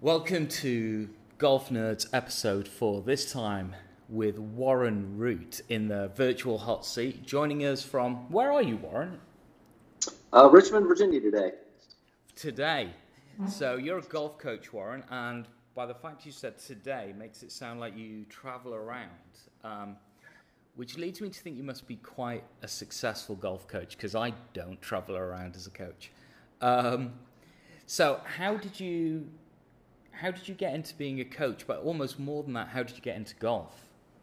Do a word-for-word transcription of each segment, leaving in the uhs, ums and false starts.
Welcome to Golf Nerds episode four, this time with Warren Root in the virtual hot seat, joining us from, where are you, Warren? Uh, Richmond, Virginia today. Today. So you're a golf coach, Warren, and by the fact you said today makes it sound like you travel around, um, which leads me to think you must be quite a successful golf coach, because I don't travel around as a coach. Um, so how did you... How did you get into being a coach? But almost more than that, how did you get into golf?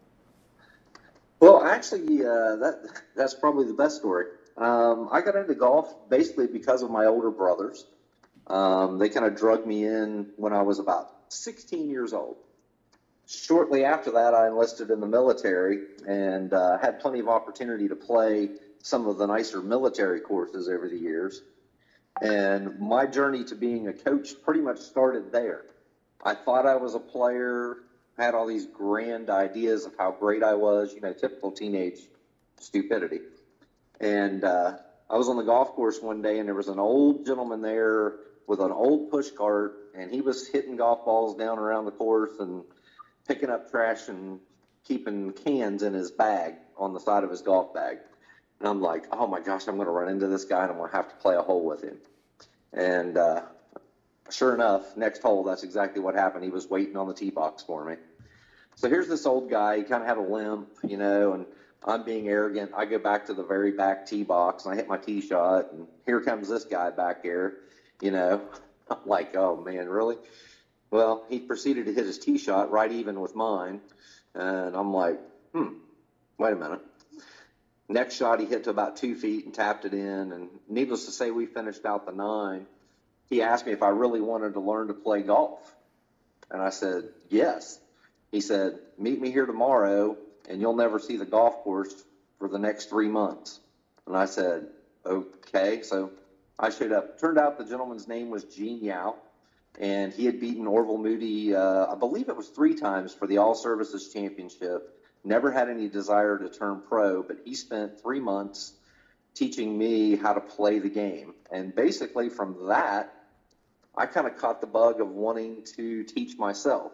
Well, actually, uh, that that's probably the best story. Um, I got into golf basically because of my older brothers. Um, they kind of drugged me in when I was about sixteen years old. Shortly after that, I enlisted in the military and uh, had plenty of opportunity to play some of the nicer military courses over the years. And my journey to being a coach pretty much started there. I thought I was a player, had all these grand ideas of how great I was, you know, typical teenage stupidity. And uh, I was on the golf course one day, and there was an old gentleman there with an old push cart, and he was hitting golf balls down around the course and picking up trash and keeping cans in his bag on the side of his golf bag. And I'm like, oh my gosh, I'm going to run into this guy, and I'm going to have to play a hole with him. And uh, sure enough, next hole, that's exactly what happened. He was waiting on the tee box for me. So here's this old guy. He kind of had a limp, you know, and I'm being arrogant. I go back to the very back tee box, and I hit my tee shot, and here comes this guy back here, you know. I'm like, oh, man, really? Well, he proceeded to hit his tee shot right even with mine, and I'm like, hmm, wait a minute. Next shot, he hit to about two feet and tapped it in, and needless to say, we finished out the nine. He asked me if I really wanted to learn to play golf. And I said, yes. He said, meet me here tomorrow, and you'll never see the golf course for the next three months. And I said, okay. So I showed up. Turned out the gentleman's name was Gene Yao, and he had beaten Orville Moody, uh, I believe it was three times for the All Services Championship. Never had any desire to turn pro, but he spent three months teaching me how to play the game. And basically from that, I kind of caught the bug of wanting to teach myself.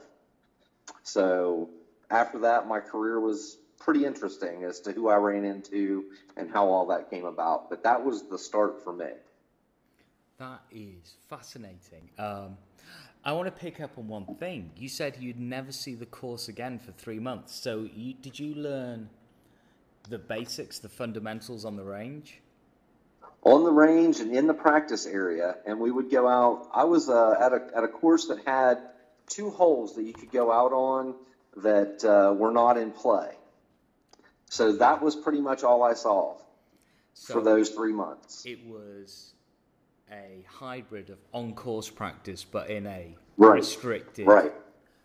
So after that, my career was pretty interesting as to who I ran into and how all that came about. But that was the start for me. That is fascinating. Um, I want to pick up on one thing. You said you'd never see the course again for three months. So you, did you learn the basics, the fundamentals on the range? On the range and in the practice area, and we would go out. I was uh, at a at a course that had two holes that you could go out on that uh, were not in play. So that was pretty much all I saw so for those three months. It was a hybrid of on-course practice, but in a right. restricted. Right.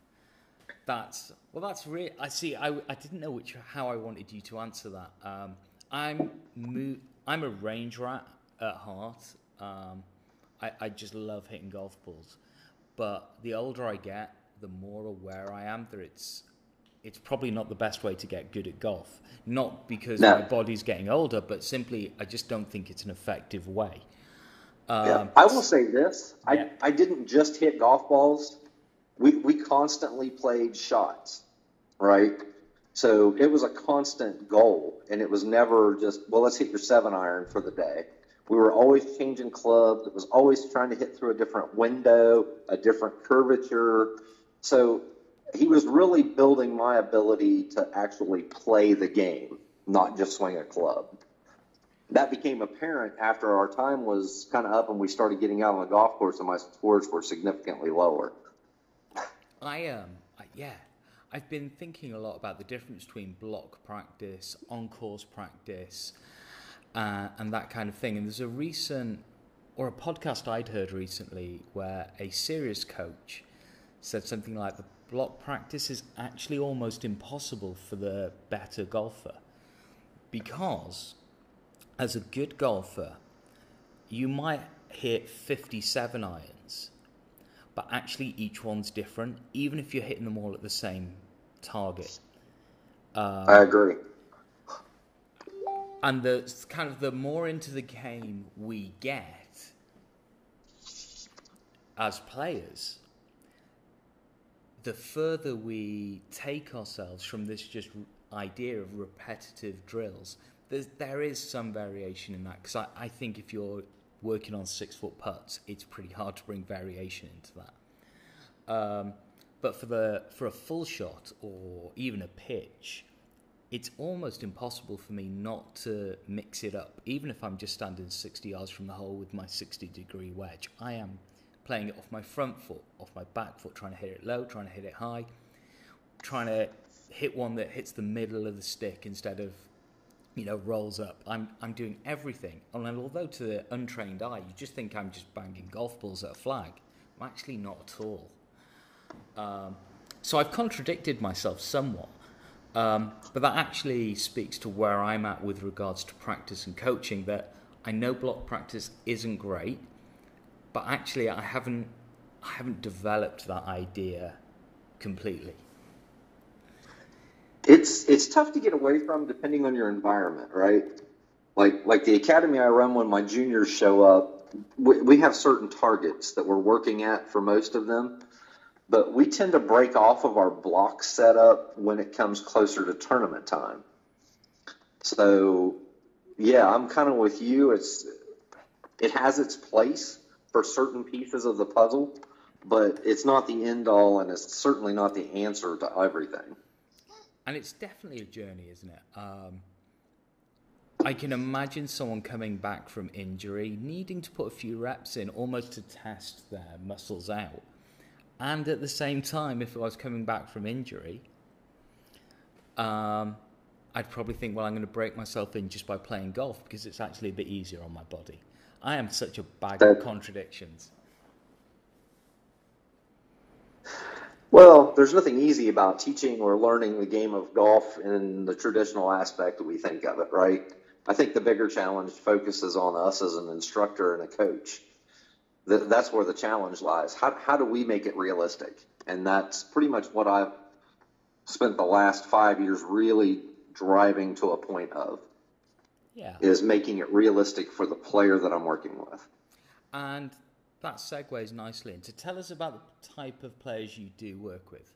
That's well. That's really. I see. I, I didn't know which how I wanted you to answer that. Um, I'm mo- I'm a range rat at heart. Um, I, I just love hitting golf balls. But the older I get, the more aware I am that it's it's probably not the best way to get good at golf. Not because no. my body's getting older, but simply I just don't think it's an effective way. Um, yeah. I will say this. Yeah. I, I didn't just hit golf balls. We, we constantly played shots, right? So it was a constant goal, and it was never just, well, let's hit your seven iron for the day. We were always changing clubs. It was always trying to hit through a different window, a different curvature. So he was really building my ability to actually play the game, not just swing a club. That became apparent after our time was kind of up and we started getting out on the golf course and my scores were significantly lower. I, um, I, yeah. I've been thinking a lot about the difference between block practice, on-course practice, uh, and that kind of thing. And there's a recent, or a podcast I'd heard recently, where a serious coach said something like the block practice is actually almost impossible for the better golfer. Because as a good golfer, you might hit fifty-seven irons, but actually each one's different, even if you're hitting them all at the same target. Um, I agree. And the kind of the more into the game we get as players, the further we take ourselves from this just idea of repetitive drills, there's, there is some variation in that. Because I, I think if you're working on six-foot putts, it's pretty hard to bring variation into that. Um, but for the for a full shot or even a pitch, it's almost impossible for me not to mix it up. Even if I'm just standing sixty yards from the hole with my sixty-degree wedge, I am playing it off my front foot, off my back foot, trying to hit it low, trying to hit it high, trying to hit one that hits the middle of the stick instead of, you know, rolls up. I'm I'm doing everything. And although to the untrained eye, you just think I'm just banging golf balls at a flag, I'm actually not at all. Um, so I've contradicted myself somewhat. Um, but that actually speaks to where I'm at with regards to practice and coaching, that I know block practice isn't great, but actually I haven't I haven't developed that idea completely. It's it's tough to get away from depending on your environment, right? Like like the academy I run, when my juniors show up, we, we have certain targets that we're working at for most of them, but we tend to break off of our block setup when it comes closer to tournament time. So yeah, I'm kind of with you. It's it has its place for certain pieces of the puzzle, but it's not the end all, and it's certainly not the answer to everything. And it's definitely a journey, isn't it? Um, I can imagine someone coming back from injury, needing to put a few reps in almost to test their muscles out. And at the same time, if I was coming back from injury, um, I'd probably think, well, I'm going to break myself in just by playing golf because it's actually a bit easier on my body. I am such a bag of contradictions. Well, there's nothing easy about teaching or learning the game of golf in the traditional aspect that we think of it, right? I think the bigger challenge focuses on us as an instructor and a coach. That's where the challenge lies. How, how do we make it realistic? And that's pretty much what I've spent the last five years really driving to a point of. Yeah. Is making it realistic for the player that I'm working with. And that segues nicely into, tell us about the type of players you do work with.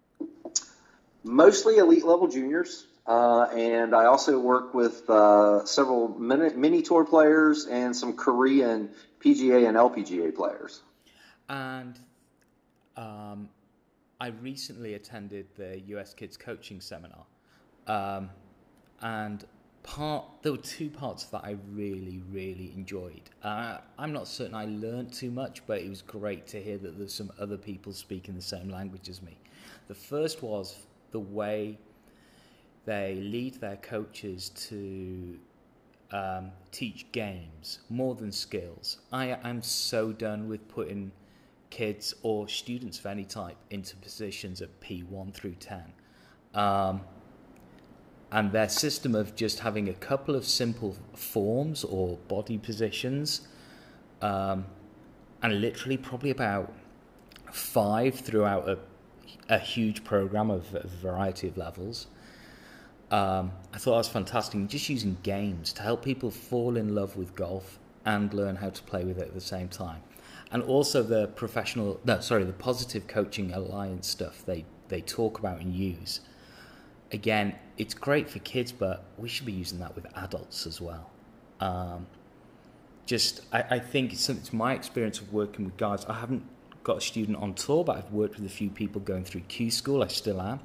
Mostly elite level juniors, uh, and I also work with uh, several mini, mini tour players and some Korean P G A and L P G A players. And um, I recently attended the U S Kids Coaching Seminar, um, and Part there were two parts that I really, really enjoyed. Uh, I'm not certain I learned too much, but it was great to hear that there's some other people speaking the same language as me. The first was the way they lead their coaches to um, teach games more than skills. I am so done with putting kids or students of any type into positions at P one through ten. Um, And their system of just having a couple of simple forms or body positions, um, and literally probably about five throughout a, a huge program of a variety of levels. Um, I thought that was fantastic. And just using games to help people fall in love with golf and learn how to play with it at the same time. And also the professional, no, sorry, the Positive Coaching Alliance stuff they, they talk about and use. Again, it's great for kids, but we should be using that with adults as well. Um, just, I, I think it's, it's my experience of working with guys. I haven't got a student on tour, but I've worked with a few people going through Q School. I still am.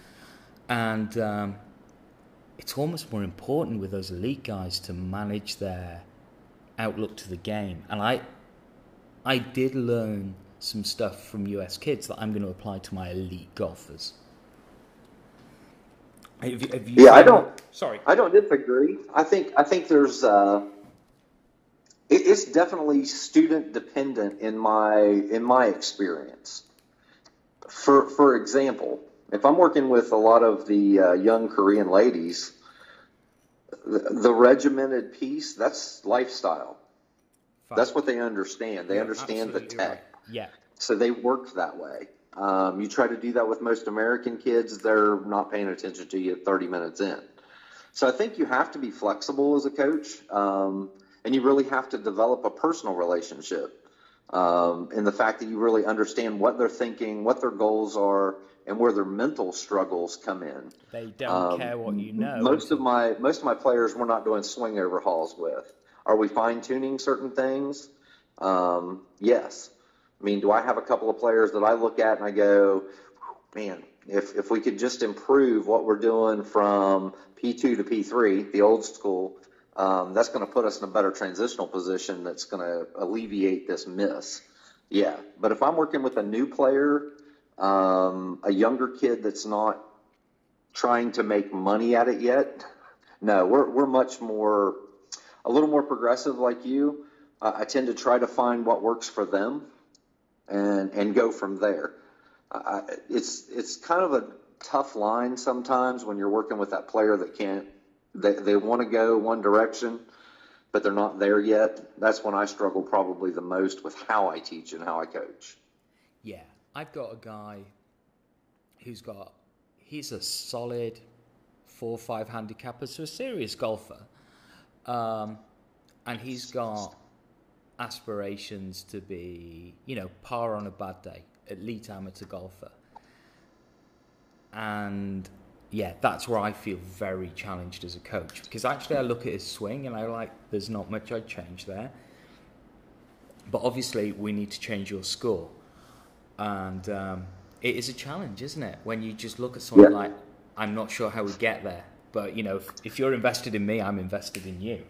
And um, it's almost more important with those elite guys to manage their outlook to the game. And I, I did learn some stuff from U S Kids that I'm going to apply to my elite golfers. Have you, have you yeah, I don't. Sorry, I don't disagree. I think I think there's. Uh, it, it's definitely student dependent in my in my experience. For for example, if I'm working with a lot of the uh, young Korean ladies, the, the regimented piece, that's lifestyle. Fine. That's what they understand. They yeah, understand the tech. Right. Yeah. So they work that way. Um, you try to do that with most American kids, they're not paying attention to you thirty minutes in. So I think you have to be flexible as a coach, um, and you really have to develop a personal relationship um, in the fact that you really understand what they're thinking, what their goals are, and where their mental struggles come in. They don't Um, care what you know. most of until- my most of my players we're not doing swing overhauls with. Are we fine tuning certain things? Um, yes. I mean, do I have a couple of players that I look at and I go, man, if if we could just improve what we're doing from P two to P three, the old school, um, that's going to put us in a better transitional position. That's going to alleviate this miss. Yeah, but if I'm working with a new player, um, a younger kid that's not trying to make money at it yet, no, we're we're much more, a little more progressive like you. Uh, I tend to try to find what works for them and and go from there. Uh, it's it's kind of a tough line sometimes when you're working with that player that can't, they, they want to go one direction, but they're not there yet. That's when I struggle probably the most with how I teach and how I coach. Yeah, I've got a guy who's got, he's a solid four or five handicapper, so a serious golfer. Um, and he's got aspirations to be, you know, par on a bad day, elite amateur golfer. And yeah, that's where I feel very challenged as a coach, because actually I look at his swing and I like, there's not much I'd change there. But obviously we need to change your score. And um, it is a challenge, isn't it? When you just look at someone Yeah. like, I'm not sure how we get there. But, you know, if, if you're invested in me, I'm invested in you.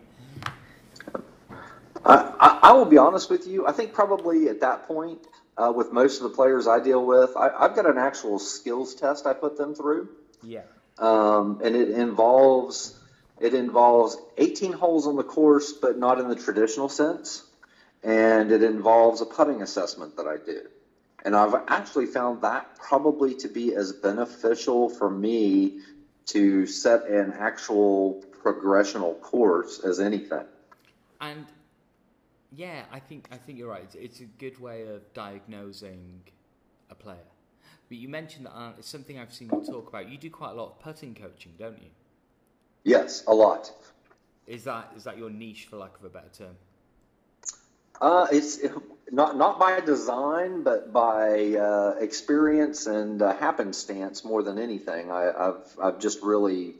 I, I, I will be honest with you. I think probably at that point, uh, with most of the players I deal with, I, I've got an actual skills test I put them through. Yeah. Um, and it involves it involves eighteen holes on the course, but not in the traditional sense. And it involves a putting assessment that I do. And I've actually found that probably to be as beneficial for me to set an actual progressional course as anything. And yeah, I think I think you're right. It's, it's a good way of diagnosing a player. But you mentioned that uh, it's something I've seen you talk about. You do quite a lot of putting coaching, don't you? Yes, a lot. Is that is that your niche, for lack of a better term? Uh, it's not not by design, but by uh, experience and uh, happenstance more than anything. I, I've I've just really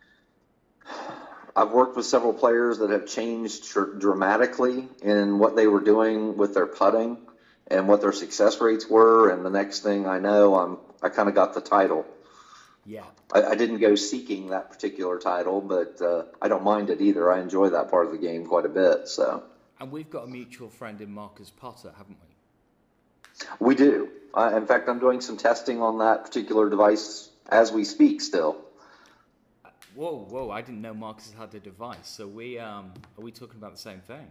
I've worked with several players that have changed tr- dramatically in what they were doing with their putting and what their success rates were. And the next thing I know, I'm I kind of got the title. Yeah. I, I didn't go seeking that particular title, but uh, I don't mind it either. I enjoy that part of the game quite a bit. So. And we've got a mutual friend in Marcus Potter, haven't we? We do. Uh, in fact, I'm doing some testing on that particular device as we speak still. Whoa, whoa! I didn't know Marcus had a device. So we um, are we talking about the same thing?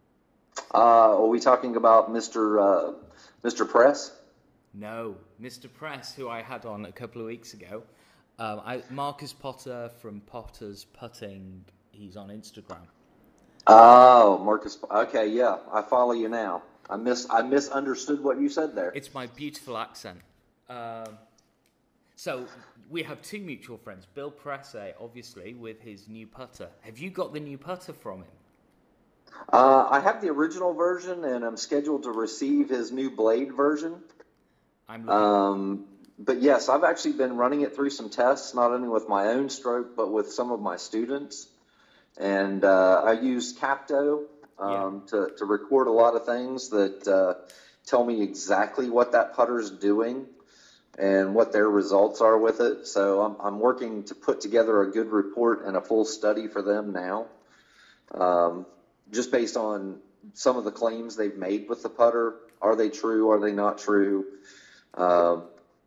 Uh, are we talking about Mister Uh, Mister Press? No, Mister Press, who I had on a couple of weeks ago. Um, I, Marcus Potter from Potter's Putting. He's on Instagram. Oh, Marcus. Okay, yeah, I follow you now. I miss I misunderstood what you said there. It's my beautiful accent. Um, so we have two mutual friends. Bill Presse, obviously, with his new putter. Have you got the new putter from him? Uh, I have the original version, and I'm scheduled to receive his new Blade version. I'm looking. Um, but yes, I've actually been running it through some tests, not only with my own stroke, but with some of my students. And uh, I use Capto um, yeah. to, to record a lot of things that uh, tell me exactly what that putter's doing and what their results are with it. So I'm, I'm working to put together a good report and a full study for them now, um, just based on some of the claims they've made with the putter. Are they true? Are they not true? Um,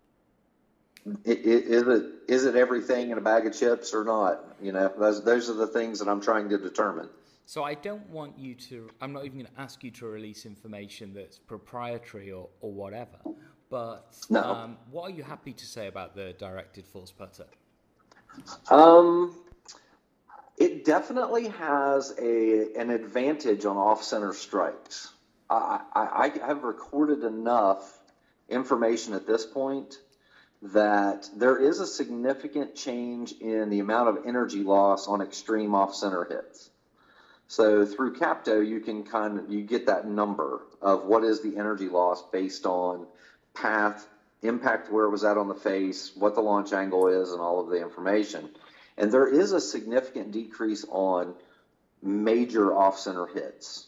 it, it, is it is it everything in a bag of chips or not? You know, those those are the things that I'm trying to determine. So I don't want you to. I'm not even going to ask you to release information that's proprietary or, or whatever. But no. um, what are you happy to say about the directed force putter? Um, it definitely has a an advantage on off center strikes. I, I, I have recorded enough information at this point that there is a significant change in the amount of energy loss on extreme off-center hits. So through Capto, you can kind of, you get that number of what is the energy loss based on path, impact where it was at on the face, what the launch angle is, and all of the information. And there is a significant decrease on major off-center hits.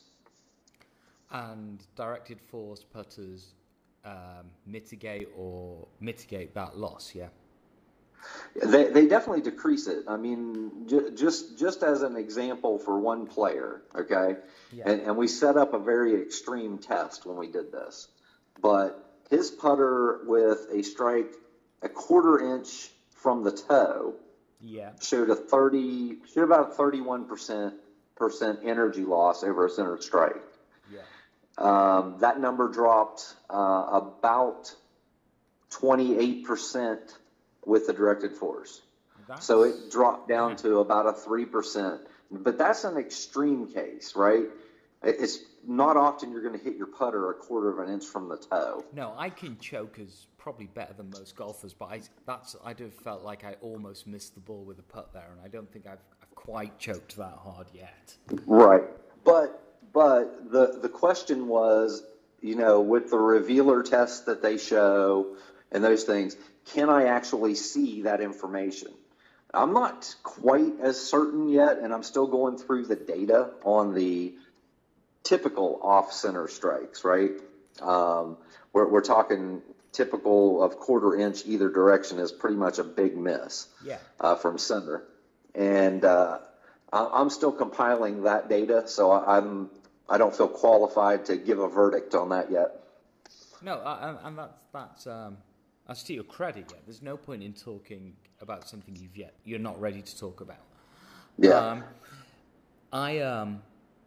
And directed force putters um, mitigate or mitigate that loss, yeah? They, they definitely decrease it. I mean, j- just just as an example for one player, okay? Yeah. And, and we set up a very extreme test when we did this. But his putter with a strike a quarter inch from the toe yeah. showed a thirty, showed about a thirty-one percent percent energy loss over a center strike. Yeah. Um, that number dropped uh, about twenty-eight percent with the directed force. That's, so it dropped down yeah. to about a three percent. But that's an extreme case, right? It's not often you're going to hit your putter a quarter of an inch from the toe. No, I can choke as probably better than most golfers, but I that's I'd have felt like I almost missed the ball with a putt there, and I don't think I've, I've quite choked that hard yet. Right. But but the the question was, you know, with the revealer tests that they show and those things, can I actually see that information? I'm not quite as certain yet, and I'm still going through the data on the typical off-center strikes, right? Um, we're, we're talking typical of quarter inch either direction is pretty much a big miss yeah. uh, from center. And uh, I, I'm still compiling that data, so I, I'm, I don't feel qualified to give a verdict on that yet. No, uh, and that's, that's, um, that's to your credit yet. There's no point in talking about something you've yet, you're not ready to talk about. Yeah. Um, I, um,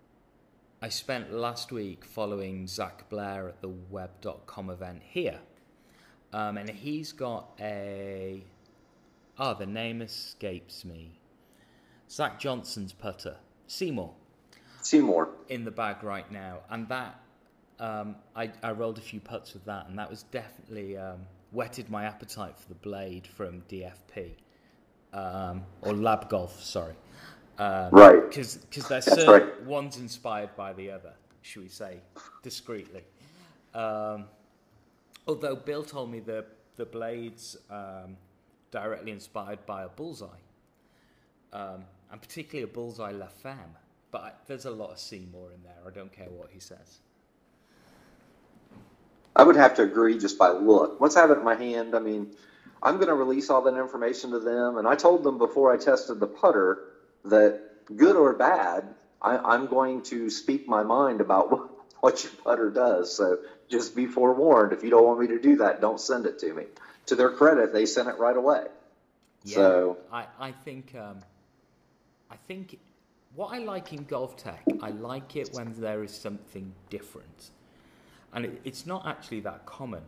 I spent last week following Zach Blair at the web dot com event here. Um, and he's got a... Oh, the name escapes me. Zach Johnson's putter, Seymour. Seymour. In the bag right now. And that, um, I, I rolled a few putts with that, and that was definitely um, whetted my appetite for the blade from D F P. Um, or Lab Golf, sorry. Um, right. Because they're That's certain, right. one's inspired by the other, should we say, discreetly. Um, although Bill told me the, the blade's um, directly inspired by a bullseye, um, and particularly a bullseye La Femme. But I, there's a lot of Seymour in there. I don't care what he says. I would have to agree just by look. Once I have it in my hand, I mean, I'm going to release all that information to them. And I told them before I tested the putter that good or bad, I, I'm going to speak my mind about what, what your putter does. So just be forewarned. If you don't want me to do that, don't send it to me. To their credit, they sent it right away. Yeah, so I, I think um, I think what I like in golf tech, I like it when there is something different, and it, it's not actually that common.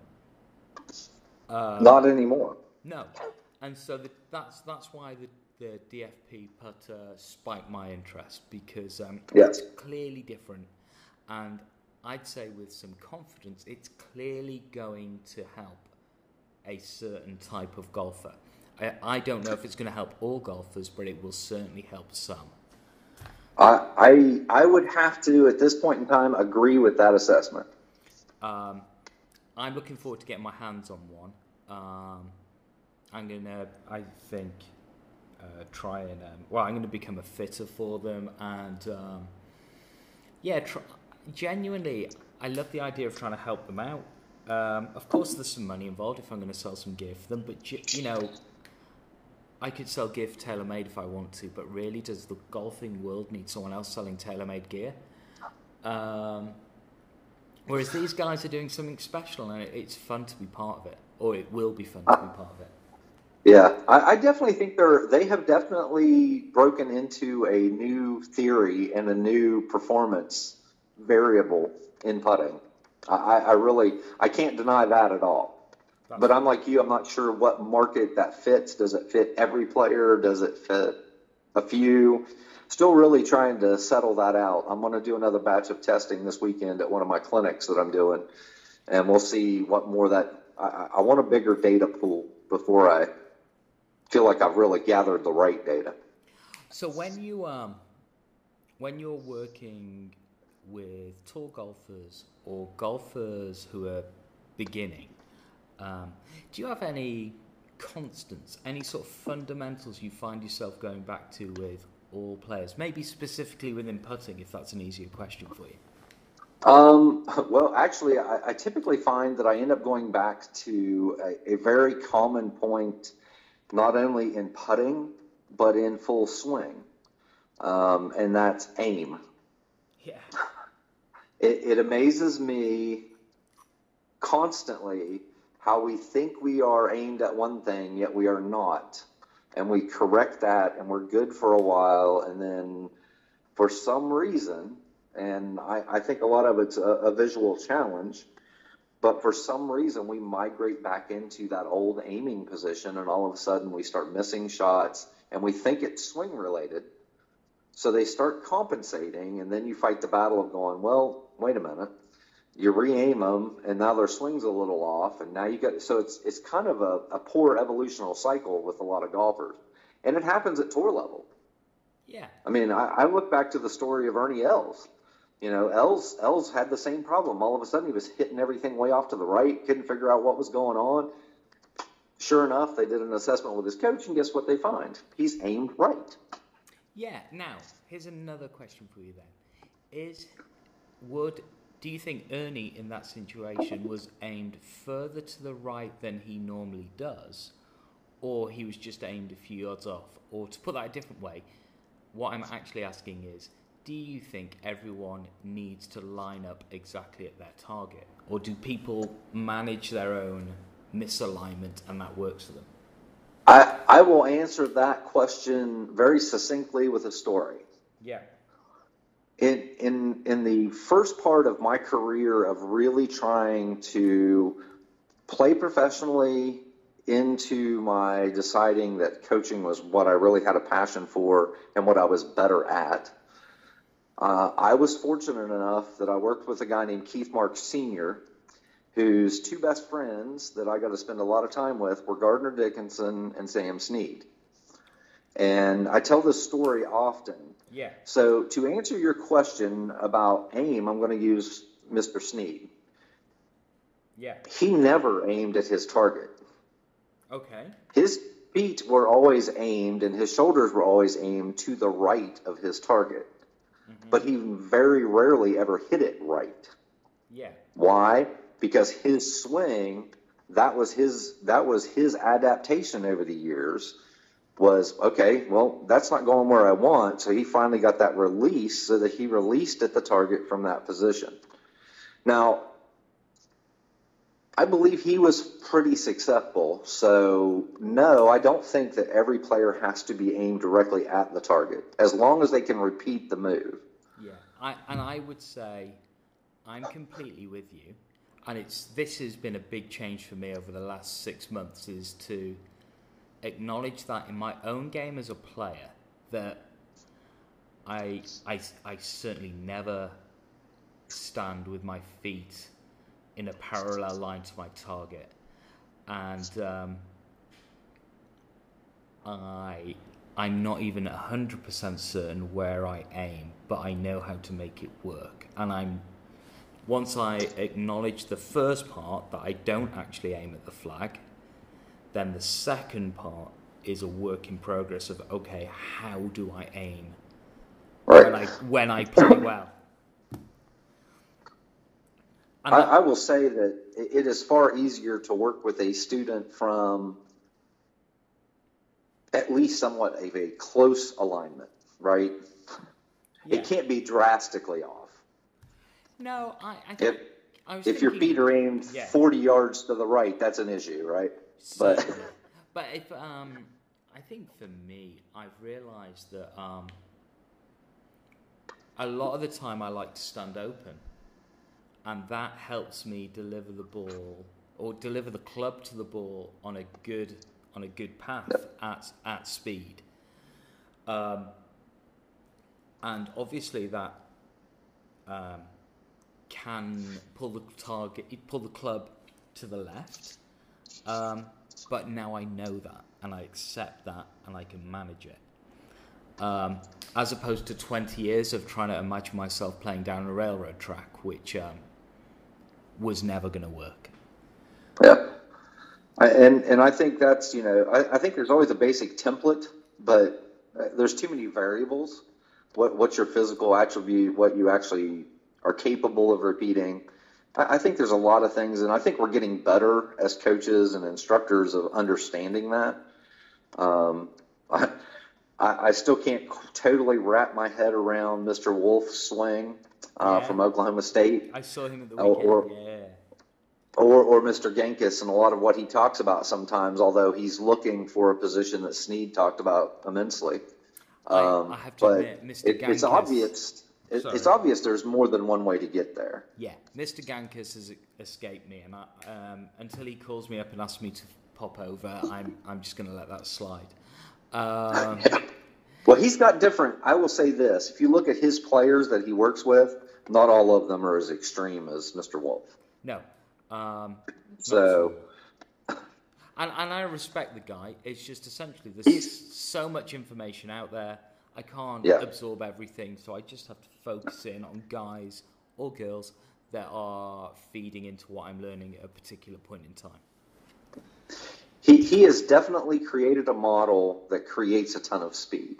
Um, not anymore. No, and so the, that's that's why the, the D F P putter spiked my interest, because um, Yes. it's clearly different, and I'd say with some confidence, it's clearly going to help a certain type of golfer. I, I don't know if it's going to help all golfers, but it will certainly help some. I, I I would have to, at this point in time, agree with that assessment. Um, I'm looking forward to getting my hands on one. Um, I'm going to, I think, uh, try and, um, well, I'm going to become a fitter for them. And, um, yeah, tr- genuinely, I love the idea of trying to help them out. Um, of course, there's some money involved if I'm going to sell some gear for them, but, you know, I could sell gear for TaylorMade if I want to, but really, does the golfing world need someone else selling TaylorMade gear? Um, whereas these guys are doing something special, and it's fun to be part of it, or it will be fun to be part of it. Yeah, I, I definitely think they're they have definitely broken into a new theory and a new performance variable in putting. I, I really I can't deny that at all. That's But I'm like you, I'm not sure what market that fits. Does it fit every player? Does it fit a few? Still really trying to settle that out. I'm going to do another batch of testing this weekend at one of my clinics that I'm doing, and we'll see what more that, I, I want a bigger data pool before I feel like I've really gathered the right data. So when you um, when you're working with tall golfers or golfers who are beginning, um, do you have any constants, any sort of fundamentals you find yourself going back to with all players? Maybe specifically within putting, if that's an easier question for you. Um, well, actually, I, I typically find that I end up going back to a, a very common point, not only in putting, but in full swing. Um, and that's aim. Yeah. It, it amazes me constantly how we think we are aimed at one thing, yet we are not. And we correct that, and we're good for a while, and then for some reason, and I, I think a lot of it's a, a visual challenge, but for some reason we migrate back into that old aiming position, and all of a sudden we start missing shots, and we think it's swing related. So they start compensating, and then you fight the battle of going, well, wait a minute, you re-aim them, and now their swing's a little off, and now you got, so it's it's kind of a, a poor evolutional cycle with a lot of golfers, and it happens at tour level. Yeah. I mean, I, I look back to the story of Ernie Els. You know, Els Els had the same problem. All of a sudden, he was hitting everything way off to the right, couldn't figure out what was going on. Sure enough, they did an assessment with his coach, and guess what they find? He's aimed right. Yeah. Now, here's another question for you then. Is, would, do you think Ernie in that situation was aimed further to the right than he normally does, or he was just aimed a few yards off? Or to put that a different way, what I'm actually asking is, do you think everyone needs to line up exactly at their target? Or do people manage their own misalignment and that works for them? I, I will answer that question very succinctly with a story. Yeah. In, in, in the first part of my career of really trying to play professionally into my deciding that coaching was what I really had a passion for and what I was better at, Uh, I was fortunate enough that I worked with a guy named Keith Marks Senior, whose two best friends that I got to spend a lot of time with were Gardner Dickinson and Sam Snead. And I tell this story often. Yeah. So to answer your question about aim, I'm going to use Mister Snead. Yeah. He never aimed at his target. Okay. His feet were always aimed and his shoulders were always aimed to the right of his target. Mm-hmm. But he very rarely ever hit it right. Yeah. Why? Because his swing, that was his that was his adaptation over the years, was, okay, well, that's not going where I want. So he finally got that release so that he released at the target from that position. Now, I believe he was pretty successful. So, no, I don't think that every player has to be aimed directly at the target, as long as they can repeat the move. Yeah, I, and I would say I'm completely with you. And it's this has been a big change for me over the last six months, is to acknowledge that in my own game as a player, that I, I, I certainly never stand with my feet in a parallel line to my target, and um, I I'm not even a hundred percent certain where I aim, but I know how to make it work. And I'm once I acknowledge the first part that I don't actually aim at the flag, then the second part is a work in progress of, okay, how do I aim right. when I when I play well. I, I will say that it is far easier to work with a student from at least somewhat of a close alignment, right? Yeah. It can't be drastically off. No, I, I think... If, I was if thinking, your feet are aimed yeah. forty yards to the right, that's an issue, right? But but if um, I think for me, I've realised that um, a lot of the time I like to stand open. And that helps me deliver the ball or deliver the club to the ball on a good on a good path yep. at at speed. Um, and obviously that um, can pull the target, pull the club to the left. Um, but now I know that, and I accept that, and I can manage it. um, as opposed to twenty years of trying to imagine myself playing down a railroad track, which um, was never going to work. Yeah. I, and, and I think that's, you know, I, I think there's always a basic template, but there's too many variables. What, what's your physical attribute, what you actually are capable of repeating. I, I think there's a lot of things, and I think we're getting better as coaches and instructors of understanding that. Um, I, I still can't totally wrap my head around Mister Wolf's swing uh, yeah. from Oklahoma State. I saw him at the weekend, or, yeah. Or, or Mister Genkus and a lot of what he talks about sometimes, although he's looking for a position that Snead talked about immensely. Um, I, I have to but admit, Mister it, Gankus, it's obvious. It, it's obvious there's more than one way to get there. Yeah, Mister Gankus has escaped me, and I, um, until he calls me up and asks me to pop over, I'm I'm just going to let that slide. Um, well, he's got different. I will say this: if you look at his players that he works with, not all of them are as extreme as Mister Wolf. No. Um, so. And, and I respect the guy. It's just essentially there's He's, so much information out there. I can't yeah. absorb everything, so I just have to focus in on guys or girls that are feeding into what I'm learning at a particular point in time. He he has definitely created a model that creates a ton of speed.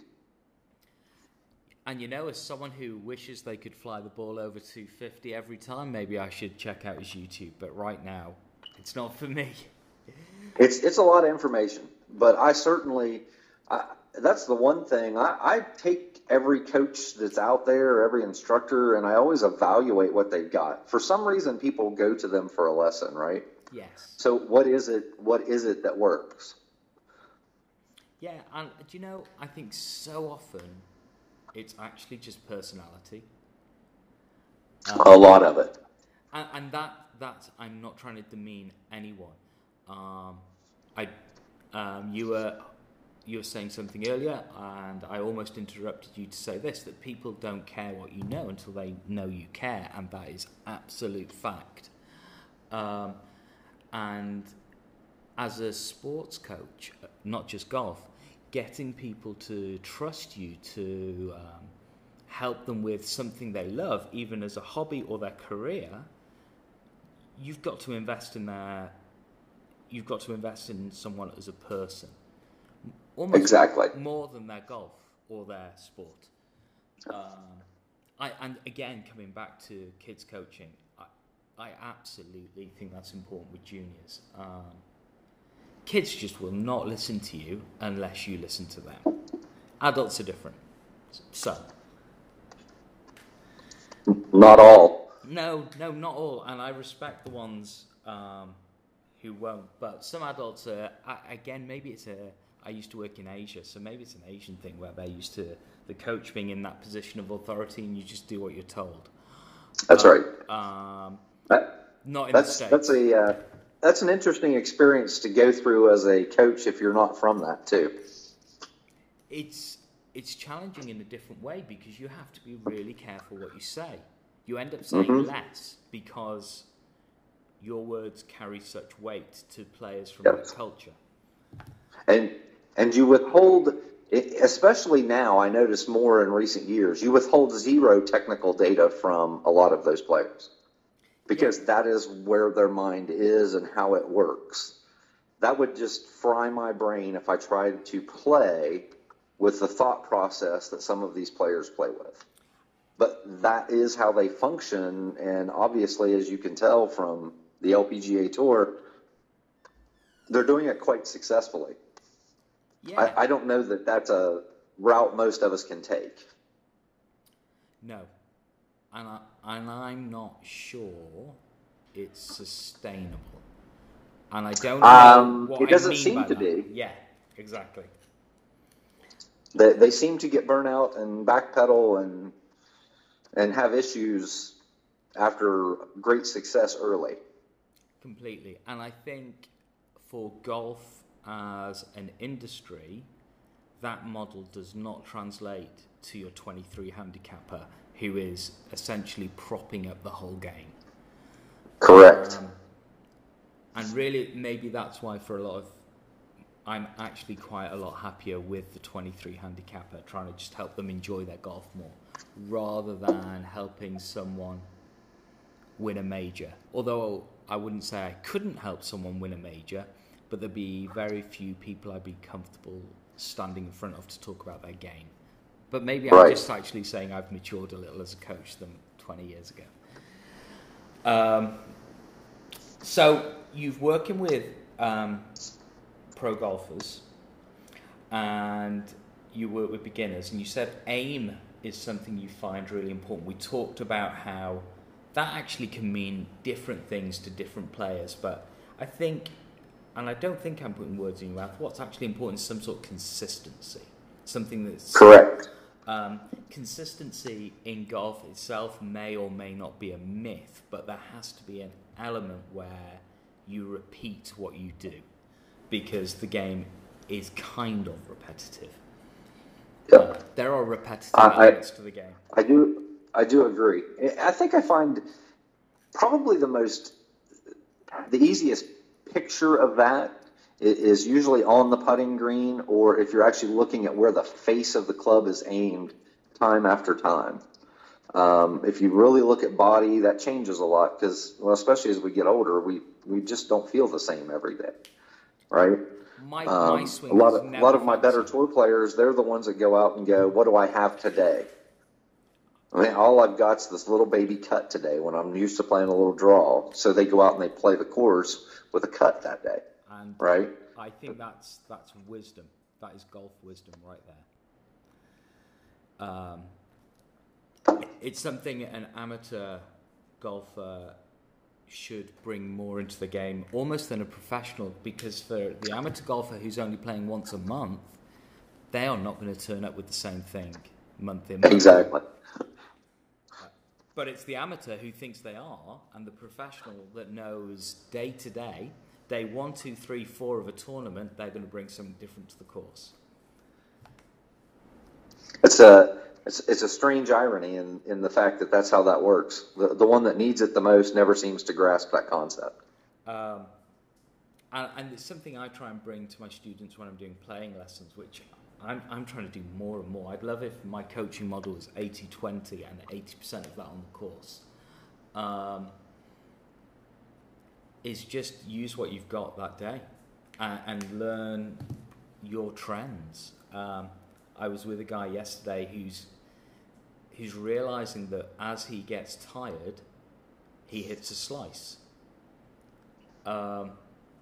And you know, as someone who wishes they could fly the ball over two fifty every time, maybe I should check out his YouTube. But right now, it's not for me. It's it's a lot of information, but I certainly, I, that's the one thing. I, I take every coach that's out there, every instructor, and I always evaluate what they've got. For some reason, people go to them for a lesson, right? Yes. So what is it? What is it that works? Yeah, and do you know, I think so often it's actually just personality. Um, a lot of it. And, and that, that, I'm not trying to demean anyone. Um, I, um, you were, you were saying something earlier, and I almost interrupted you to say this: that people don't care what you know until they know you care, and that is absolute fact. Um, and as a sports coach, not just golf, getting people to trust you to um, help them with something they love, even as a hobby or their career, you've got to invest in their. You've got to invest in someone as a person, almost exactly more than their golf or their sport. Um, I, and again, coming back to kids coaching, I, I absolutely think that's important with juniors. Um, kids just will not listen to you unless you listen to them. Adults are different. So, not all. No, no, not all. And I respect the ones. Um, who won't, but some adults are, again, maybe it's a, I used to work in Asia, so maybe it's an Asian thing where they're used to the coach being in that position of authority and you just do what you're told. That's um, right. Um, that, not in that's, the States. That's, a, uh, that's an interesting experience to go through as a coach if you're not from that too. It's, it's challenging in a different way because you have to be really careful what you say. You end up saying mm-hmm. less because your words carry such weight to players from yes. that culture. And and you withhold, especially now, I notice more in recent years, you withhold zero technical data from a lot of those players because yeah. that is where their mind is and how it works. That would just fry my brain if I tried to play with the thought process that some of these players play with. But that is how they function, and obviously, as you can tell from the L P G A Tour, they're doing it quite successfully. Yeah. I, I don't know that that's a route most of us can take. No. And, I, and I'm not sure it's sustainable. And I don't know um, what it doesn't I mean seem by to that. be. Yeah, exactly. They, they seem to get burnt out and backpedal and and have issues after great success early. Completely. And I think for golf as an industry, that model does not translate to your twenty-three handicapper who is essentially propping up the whole game. Correct. Um, and really, maybe that's why for a lot of I'm actually quite a lot happier with the twenty-three handicapper, trying to just help them enjoy their golf more, rather than helping someone win a major. Although I wouldn't say I couldn't help someone win a major, but there'd be very few people I'd be comfortable standing in front of to talk about their game. But maybe I'm right. just actually saying I've matured a little as a coach than twenty years ago. Um, so you've working with um, pro golfers, and you work with beginners, and you said aim is something you find really important. We talked about how that actually can mean different things to different players, but I think, and I don't think I'm putting words in your mouth, what's actually important is some sort of consistency. Something that's... Correct. Um, consistency in golf itself may or may not be a myth, but there has to be an element where you repeat what you do, because the game is kind of repetitive. Yep. Uh, there are repetitive I, elements I, to the game. I do, I do agree. I think I find probably the most, the easiest picture of that is usually on the putting green, or if you're actually looking at where the face of the club is aimed time after time. Um, if you really look at body, that changes a lot because, well, especially as we get older, we, we just don't feel the same every day, right? My, um, my swing a lot has of, a never lot of my felt the better same. tour players, they're the ones that go out and go, what do I have today? I mean, all I've got's this little baby cut today when I'm used to playing a little draw. So they go out and they play the course with a cut that day, And right? I think that's that's wisdom. That is golf wisdom right there. Um, it's something an amateur golfer should bring more into the game, almost than a professional, because for the amateur golfer who's only playing once a month, they are not going to turn up with the same thing month in, month Exactly. out. But it's the amateur who thinks they are, and the professional that knows day to day, day one, two, three, four of a tournament, they're going to bring something different to the course. It's a it's, it's a strange irony in, in the fact that that's how that works. The the one that needs it the most never seems to grasp that concept. Um, and, and it's something I try and bring to my students when I'm doing playing lessons, which I'm, I'm trying to do more and more. I'd love if my coaching model was eighty twenty and eighty percent of that on the course. Um, is just use what you've got that day and, and learn your trends. Um, I was with a guy yesterday who's who's realizing that as he gets tired, he hits a slice. Um,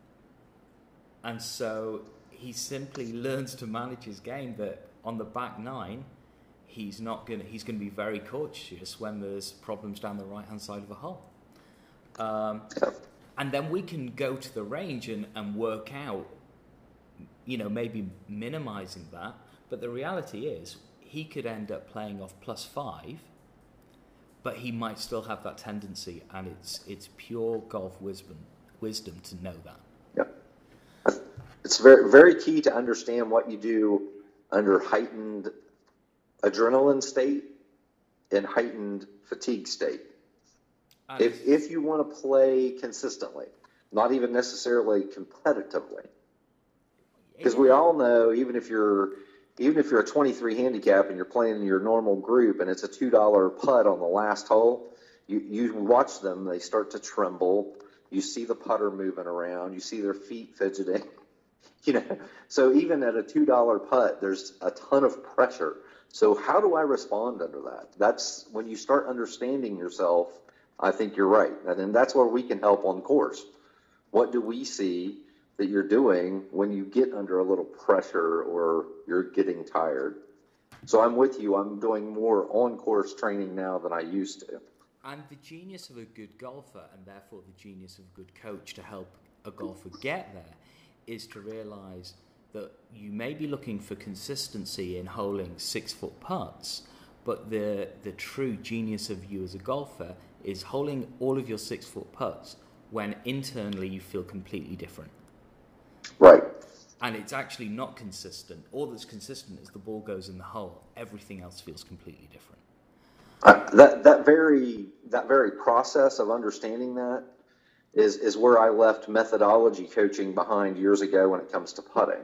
and so he simply learns to manage his game, that on the back nine, he's not gonna he's gonna be very cautious when there's problems down the right hand side of the hole. Um, and then we can go to the range and, and work out, you know, maybe minimizing that. But the reality is, he could end up playing off plus five, but he might still have that tendency, and it's it's pure golf wisdom wisdom to know that. Yeah, it's very very key to understand what you do under heightened adrenaline state and heightened fatigue state. And If if you want to play consistently, not even necessarily competitively, because we all know, even if you're even if you're a twenty-three handicap and you're playing in your normal group and it's a two dollar putt on the last hole, you you watch them, they start to tremble. You see the putter moving around. You see their feet fidgeting. You know, so even at a two dollar putt, there's a ton of pressure. So how do I respond under that? That's when you start understanding yourself. I think you're right, and then that's where we can help on course. What do we see that you're doing when you get under a little pressure or you're getting tired? So I'm with you. I'm doing more on-course training now than I used to. And the genius of a good golfer, and therefore the genius of a good coach to help a golfer get there, is to realize that you may be looking for consistency in holing six-foot putts, but the the true genius of you as a golfer is holding all of your six-foot putts when internally you feel completely different. Right. And it's actually not consistent. All that's consistent is the ball goes in the hole. Everything else feels completely different. Uh, that that very that very process of understanding that is, is where I left methodology coaching behind years ago when it comes to putting.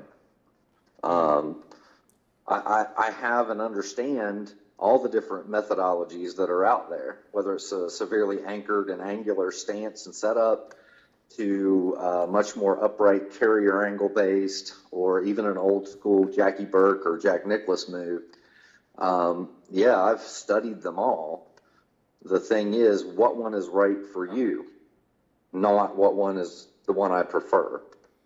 Um, I, I, I have and understand all the different methodologies that are out there, whether it's a severely anchored and angular stance and setup to uh, much more upright carrier angle based, or even an old school Jackie Burke or Jack Nicklaus move. Um, yeah, I've studied them all. The thing is, what one is right for you, not what one is the one I prefer.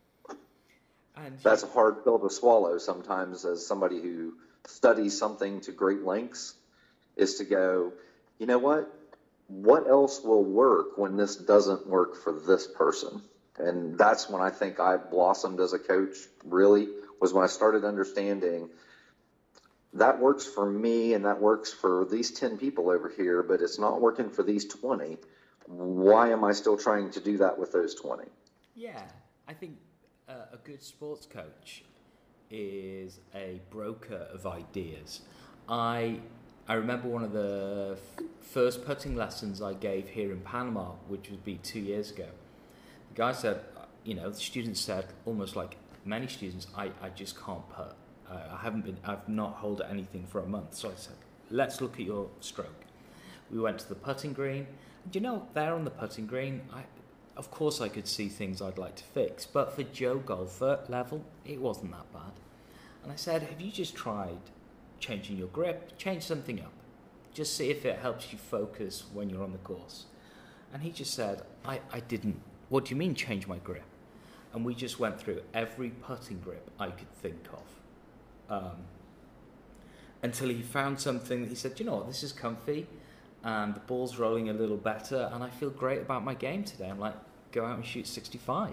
And that's a hard pill to swallow sometimes as somebody who studies something to great lengths, is to go, you know what? What else will work when this doesn't work for this person? And that's when I think I blossomed as a coach, really, was when I started understanding that works for me and that works for these ten people over here, but it's not working for these twenty. Why am I still trying to do that with those twenty? Yeah, I think uh, a good sports coach is a broker of ideas. I I remember one of the f- first putting lessons I gave here in Panama, which would be two years ago. The guy said, you know, the students said, almost like many students, I, I just can't putt. Uh, I haven't been, I've not held anything for a month. So I said, let's look at your stroke. We went to the putting green. And you know, there on the putting green, I, of course I could see things I'd like to fix, but for Joe golfer level, it wasn't that bad. And I said, have you just tried changing your grip? Change something up. Just see if it helps you focus when you're on the course. And he just said, I, I didn't. What do you mean change my grip? And we just went through every putting grip I could think of. Um, until he found something that he said, you know what, this is comfy and the ball's rolling a little better and I feel great about my game today. I'm like, go out and shoot sixty-five.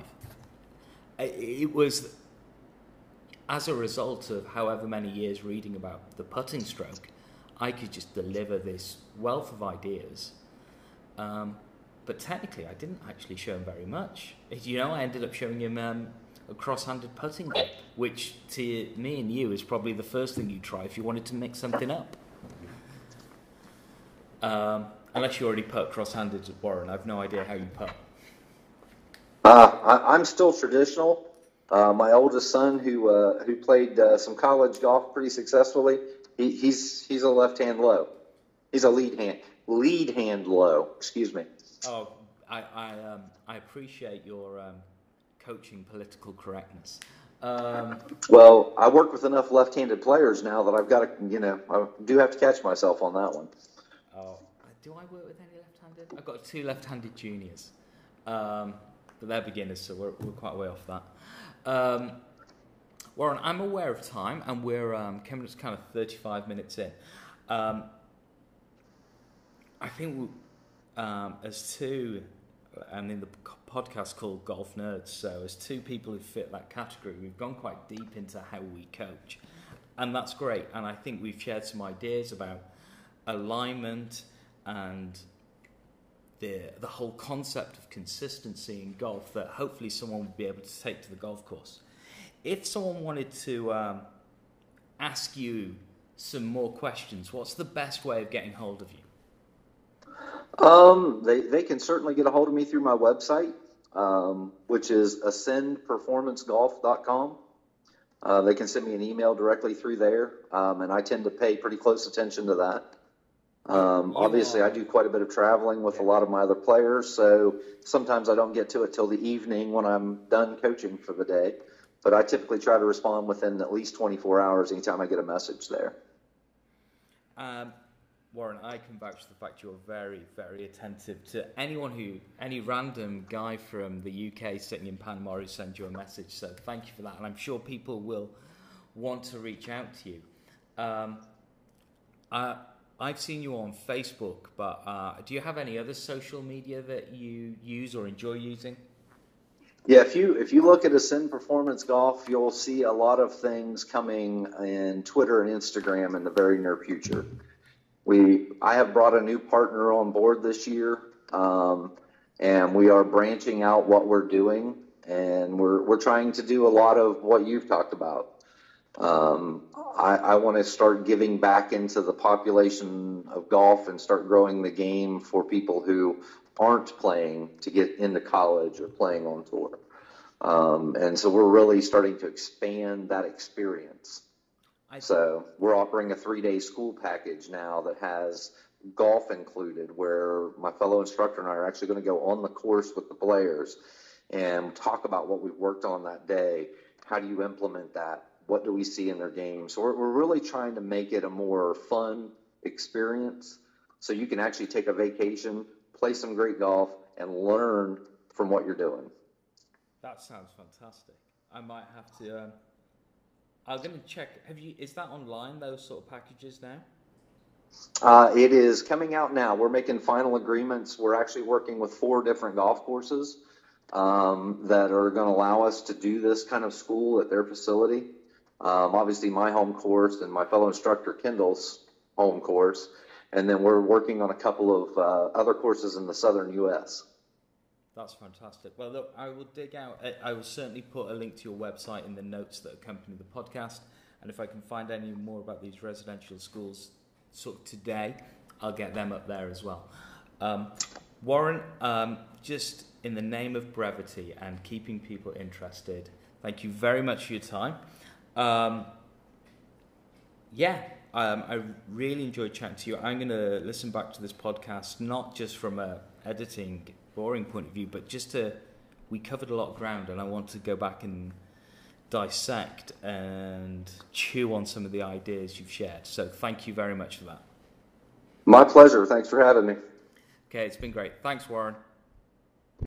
It was as a result of however many years reading about the putting stroke, I could just deliver this wealth of ideas. Um, but technically, I didn't actually show him very much. You know, I ended up showing him um, a cross-handed putting grip, which to me and you is probably the first thing you try if you wanted to mix something up. Um, unless you already putt cross-handed, Warren. I've no idea how you putt. Uh, I, I'm still traditional. Uh, my oldest son, who uh, who played uh, some college golf pretty successfully, he, he's he's a left hand low. He's a lead hand lead hand low. Excuse me. Oh, I I um I appreciate your um, coaching political correctness. Um, well, I work with enough left-handed players now that I've got to, you know, I do have to catch myself on that one. Oh, do I work with any left-handed? I've got two left-handed juniors, um, but they're beginners, so we're we're quite a way off that. Um, Warren, I'm aware of time, and we're um, coming to kind of thirty-five minutes in. Um, I think we, um, as two, and in the podcast called Golf Nerds, so as two people who fit that category, we've gone quite deep into how we coach, and that's great. And I think we've shared some ideas about alignment and the the whole concept of consistency in golf that hopefully someone will be able to take to the golf course. If someone wanted to um, ask you some more questions, what's the best way of getting hold of you? Um, they, they can certainly get a hold of me through my website, um, which is ascend performance golf dot com. Uh, they can send me an email directly through there, um, and I tend to pay pretty close attention to that. Um, obviously, I do quite a bit of traveling with a lot of my other players, so sometimes I don't get to it till the evening when I'm done coaching for the day. But I typically try to respond within at least twenty-four hours anytime I get a message there. Um, Warren, I can vouch for the fact you're very, very attentive to anyone who, any random guy from the U K sitting in Panama who sends you a message. So thank you for that, and I'm sure people will want to reach out to you. Um, I. I've seen you on Facebook, but uh, do you have any other social media that you use or enjoy using? Yeah, if you if you look at Ascend Performance Golf, you'll see a lot of things coming in Twitter and Instagram in the very near future. We I have brought a new partner on board this year, um, and we are branching out what we're doing, and we're we're trying to do a lot of what you've talked about. Um, I, I want to start giving back into the population of golf and start growing the game for people who aren't playing to get into college or playing on tour. Um, and so we're really starting to expand that experience. I so we're offering a three-day school package now that has golf included, where my fellow instructor and I are actually going to go on the course with the players and talk about what we've worked on that day. How do you implement that? What do we see in their game? So we're, we're really trying to make it a more fun experience so you can actually take a vacation, play some great golf, and learn from what you're doing. That sounds fantastic. I might have to... Um, I'm going to check. Have you? Is that online, those sort of packages now? Uh, it is coming out now. We're making final agreements. We're actually working with four different golf courses um, that are going to allow us to do this kind of school at their facility. Um, obviously, my home course and my fellow instructor Kendall's home course. And then we're working on a couple of uh, other courses in the southern U S That's fantastic. Well, look, I will dig out. I will certainly put a link to your website in the notes that accompany the podcast. And if I can find any more about these residential schools sort of today, I'll get them up there as well. Um, Warren, um, just in the name of brevity and keeping people interested, thank you very much for your time. Um, yeah, um, I really enjoyed chatting to you. I'm going to listen back to this podcast, not just from a editing, boring point of view, but just to, we covered a lot of ground, and I want to go back and dissect and chew on some of the ideas you've shared. So thank you very much for that. My pleasure. Thanks for having me. Okay, it's been great. Thanks, Warren.